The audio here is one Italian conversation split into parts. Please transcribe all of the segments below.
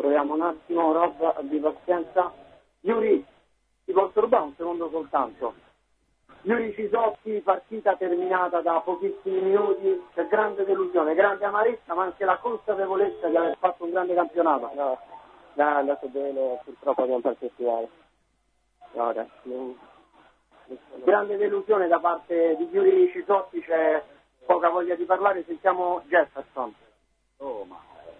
proviamo un attimo, Rob, di pazienza. Yuri, ti posso rubare un secondo soltanto? Yuri Cisotti, partita terminata da pochissimi minuti, c'è grande delusione, grande amarezza, ma anche la consapevolezza di aver fatto un grande campionato. No, è andato bene, purtroppo abbiamo perso il finale. No, adesso Grande delusione da parte di Yuri Cisotti, c'è poca voglia di parlare, sentiamo Jefferson. Ma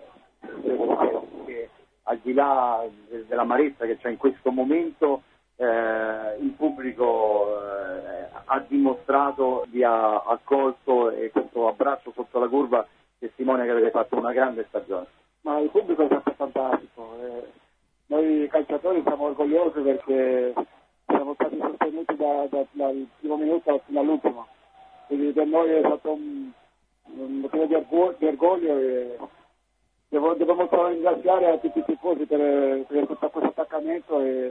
che al di là dell'amarezza che c'è in questo momento, il pubblico ha dimostrato di ha accolto, e questo abbraccio sotto la curva testimonia che avete fatto una grande stagione. Ma il pubblico è stato fantastico. Noi calciatori siamo orgogliosi perché siamo stati sostenuti dal primo minuto fino all'ultimo. Quindi per noi è stato un motivo di orgoglio e dobbiamo solo ringraziare a tutti i tifosi per questo attaccamento e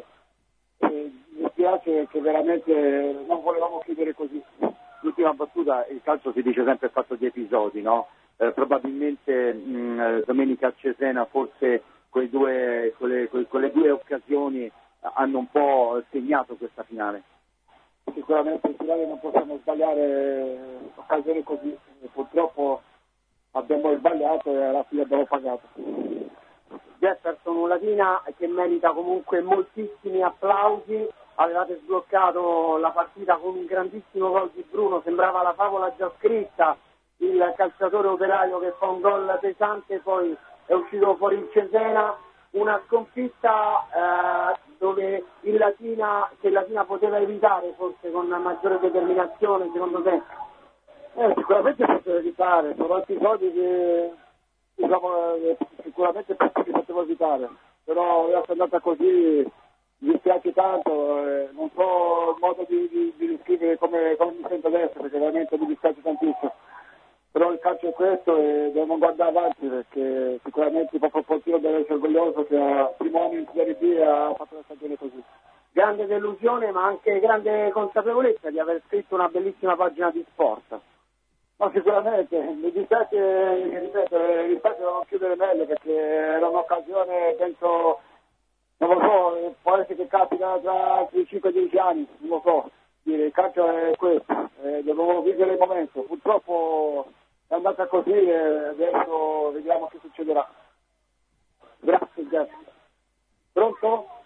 mi spiace che veramente non volevamo chiudere così. L'ultima battuta, il calcio si dice sempre fatto di episodi, no? Probabilmente domenica a Cesena forse quelle due occasioni hanno un po' segnato questa finale. Sicuramente in finale non possiamo sbagliare occasioni così, purtroppo abbiamo sbagliato e alla fine abbiamo pagato. Jefferson, un Latina che merita comunque moltissimi applausi, avevate sbloccato la partita con un grandissimo gol di Bruno, sembrava la favola già scritta, il calciatore operaio che fa un gol pesante, poi è uscito fuori il Cesena, una sconfitta dove il Latina poteva evitare forse con maggiore determinazione, secondo te? Sicuramente poteva evitare, sono episodi che sicuramente si poteva evitare, però è andata così, mi dispiace tanto, non so il modo di descrivere come mi sento adesso, perché veramente mi dispiace tantissimo. Però il calcio è questo e dobbiamo guardare avanti, perché sicuramente il Popolo Sportivo deve essere orgoglioso che al primo anno in Serie B ha fatto una stagione così. Grande delusione ma anche grande consapevolezza di aver scritto una bellissima pagina di sport. No, sicuramente, mi dispiace, ripeto, non chiudere meglio perché era un'occasione, penso, non lo so, può essere che capita tra altri 5-10 anni, non lo so, il calcio è questo, dovevo vivere il momento, purtroppo è andata così e adesso vediamo che succederà. Grazie, Jeff. Pronto?